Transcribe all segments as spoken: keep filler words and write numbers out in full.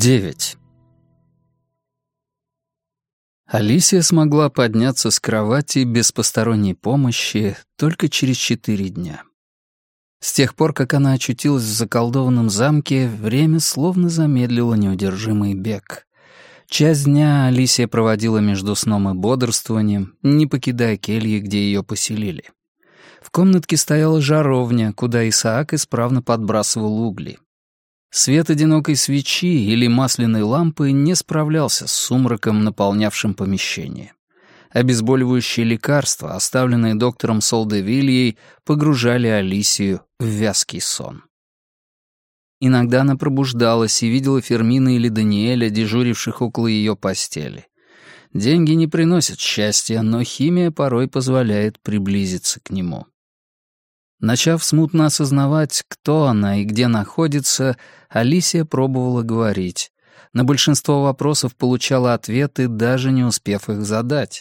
Девять. Алисия смогла подняться с кровати без посторонней помощи только через четыре дня. С тех пор, как она очутилась в заколдованном замке, время словно замедлило неудержимый бег. Часть дня Алисия проводила между сном и бодрствованием, не покидая кельи, где ее поселили. В комнатке стояла жаровня, куда Исаак исправно подбрасывал угли. Свет одинокой свечи или масляной лампы не справлялся с сумраком, наполнявшим помещение. Обезболивающие лекарства, оставленные доктором Солдевильей, погружали Алисию в вязкий сон. Иногда она пробуждалась и видела Фермина или Даниэля, дежуривших около ее постели. Деньги не приносят счастья, но химия порой позволяет приблизиться к нему. Начав смутно осознавать, кто она и где находится, Алисия пробовала говорить. На большинство вопросов получала ответы, даже не успев их задать.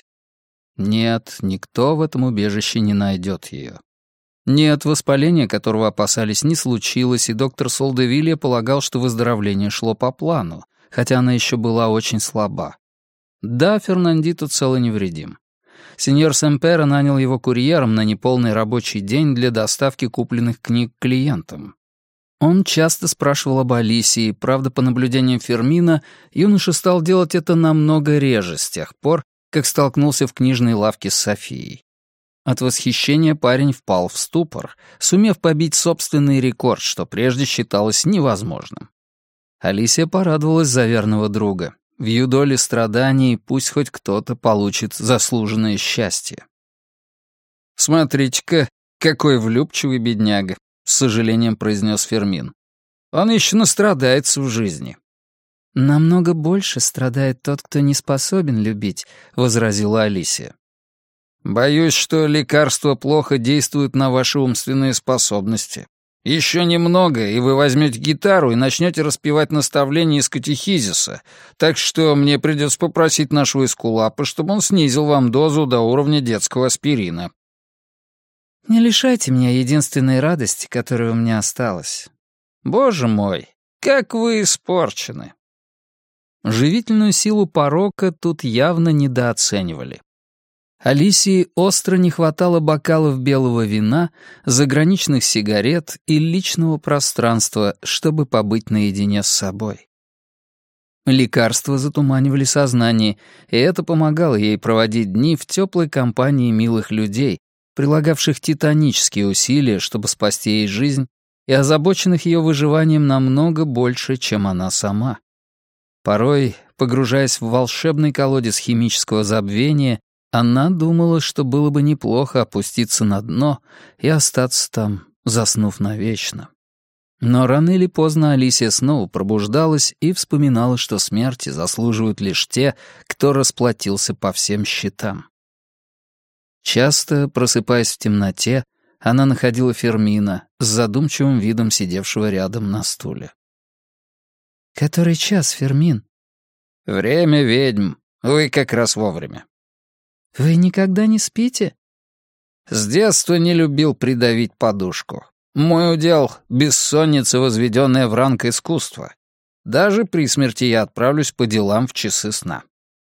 Нет, никто в этом убежище не найдет ее. Нет, воспаление, которого опасались, не случилось, и доктор Солдевилья полагал, что выздоровление шло по плану, хотя она еще была очень слаба. Да, Фернандито цел и невредим. Сеньор Семпера нанял его курьером на неполный рабочий день для доставки купленных книг клиентам. Он часто спрашивал об Алисии, правда, по наблюдениям Фермина, юноша стал делать это намного реже с тех пор, как столкнулся в книжной лавке с Софией. От восхищения парень впал в ступор, сумев побить собственный рекорд, что прежде считалось невозможным. Алисия порадовалась за верного друга. В ее доле страданий пусть хоть кто-то получит заслуженное счастье. «Смотрите-ка, какой влюбчивый бедняга», — с сожалением произнес Фермин. «Он еще настрадается в жизни». «Намного больше страдает тот, кто не способен любить», — возразила Алисия. «Боюсь, что лекарства плохо действуют на ваши умственные способности. Еще немного, и вы возьмете гитару и начнете распевать наставления из катехизиса, так что мне придется попросить нашего эскулапа, чтобы он снизил вам дозу до уровня детского аспирина». «Не лишайте меня единственной радости, которая у меня осталась». «Боже мой, как вы испорчены!» Живительную силу порока тут явно недооценивали. Алисии остро не хватало бокалов белого вина, заграничных сигарет и личного пространства, чтобы побыть наедине с собой. Лекарства затуманивали сознание, и это помогало ей проводить дни в теплой компании милых людей, прилагавших титанические усилия, чтобы спасти ей жизнь, и озабоченных ее выживанием намного больше, чем она сама. Порой, погружаясь в волшебный колодец химического забвения, она думала, что было бы неплохо опуститься на дно и остаться там, заснув навечно. Но рано или поздно Алисия снова пробуждалась и вспоминала, что смерти заслуживают лишь те, кто расплатился по всем счетам. Часто, просыпаясь в темноте, она находила Фермина с задумчивым видом сидевшего рядом на стуле. «Который час, Фермин?» «Время ведьм. Вы как раз вовремя». «Вы никогда не спите?» «С детства не любил придавить подушку. Мой удел — бессонница, возведенная в ранг искусства. Даже при смерти я отправлюсь по делам в часы сна».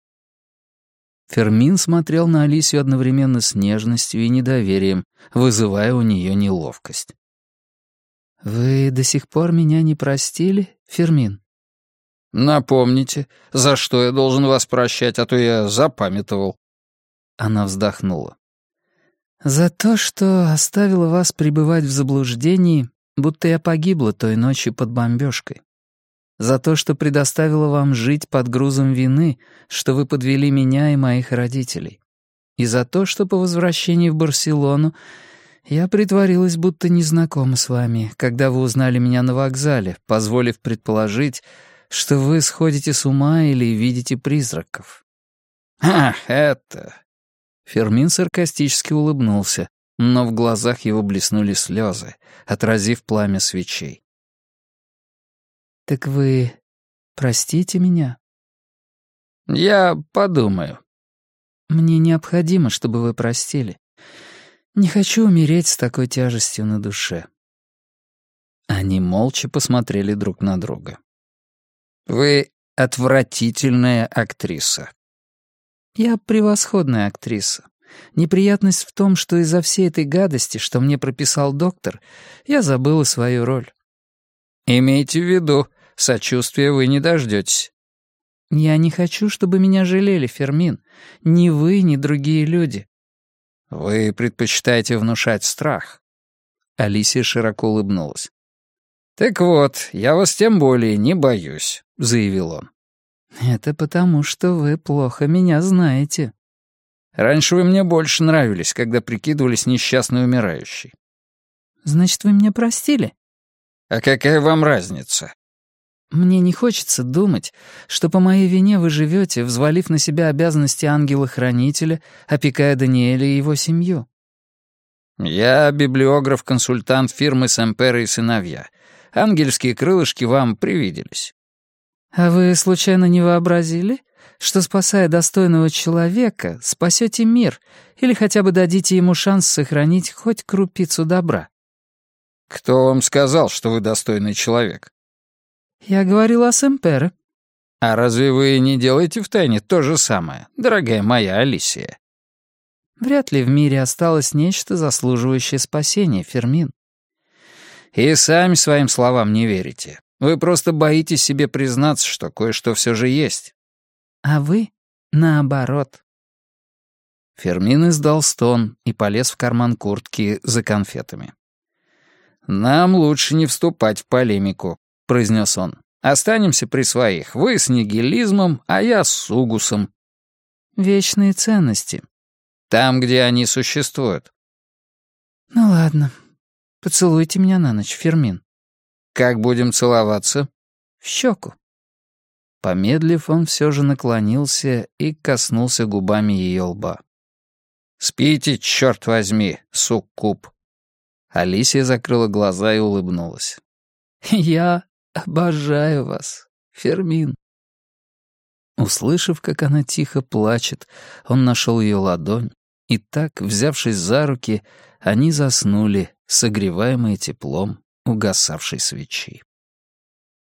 Фермин смотрел на Алисию одновременно с нежностью и недоверием, вызывая у нее неловкость. «Вы до сих пор меня не простили, Фермин?» «Напомните, за что я должен вас прощать, а то я запамятовал». Она вздохнула. «За то, что оставила вас пребывать в заблуждении, будто я погибла той ночью под бомбежкой. За то, что предоставила вам жить под грузом вины, что вы подвели меня и моих родителей. И за то, что по возвращении в Барселону я притворилась, будто не знакома с вами, когда вы узнали меня на вокзале, позволив предположить, что вы сходите с ума или видите призраков». «Ах, это...» Фермин саркастически улыбнулся, но в глазах его блеснули слезы, отразив пламя свечей. «Так вы простите меня?» «Я подумаю». «Мне необходимо, чтобы вы простили. Не хочу умереть с такой тяжестью на душе». Они молча посмотрели друг на друга. Вы отвратительная актриса. Я превосходная актриса. Неприятность в том, что из-за всей этой гадости, что мне прописал доктор, я забыла свою роль. Имейте в виду, сочувствия вы не дождетесь. Я не хочу, чтобы меня жалели, Фермин. Ни вы, ни другие люди. Вы предпочитаете внушать страх. Алисия широко улыбнулась. «Так вот, я вас тем более не боюсь», — заявил он. «Это потому, что вы плохо меня знаете». «Раньше вы мне больше нравились, когда прикидывались несчастной умирающей». «Значит, вы меня простили?» «А какая вам разница?» «Мне не хочется думать, что по моей вине вы живете, взвалив на себя обязанности ангела-хранителя, опекая Даниэля и его семью». «Я библиограф-консультант фирмы Сэмпера и сыновья. Ангельские крылышки вам привиделись». «А вы случайно не вообразили, что, спасая достойного человека, спасете мир или хотя бы дадите ему шанс сохранить хоть крупицу добра?» «Кто вам сказал, что вы достойный человек?» «Я говорила о Сэмпере». «А разве вы не делаете втайне то же самое, дорогая моя Алисия?» «Вряд ли в мире осталось нечто, заслуживающее спасения, Фермин». «И сами своим словам не верите. Вы просто боитесь себе признаться, что кое-что все же есть». «А вы — наоборот». Фермин издал стон и полез в карман куртки за конфетами. «Нам лучше не вступать в полемику», — произнес он. «Останемся при своих. Вы с нигилизмом, а я с угусом». «Вечные ценности». «Там, где они существуют». «Ну ладно. Поцелуйте меня на ночь, Фермин». «Как будем целоваться?» «В щеку». Помедлив, он все же наклонился и коснулся губами ее лба. «Спите, черт возьми, суккуб». Алисия закрыла глаза и улыбнулась. «Я обожаю вас, Фермин». Услышав, как она тихо плачет, он нашел ее ладонь, и так, взявшись за руки, они заснули, согреваемые теплом угасавшей свечи.